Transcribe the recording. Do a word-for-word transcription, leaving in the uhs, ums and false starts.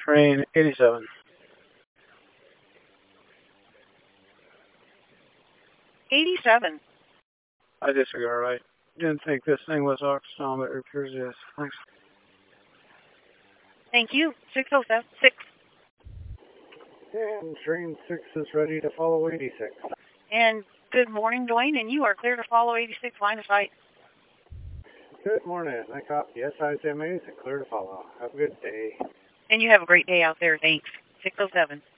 Train eighty-seven. eighty-seven. I disagree, all right. Didn't think this thing was Oxfam, but it appears it is. Thanks. Thank you. six oh seven. six. And train six is ready to follow eighty-six. And good morning, Dwayne, and you are clear to follow eighty-six line of sight. Good morning. I copy. S I S M A is clear to follow. Have a good day. And you have a great day out there. Thanks. six oh seven.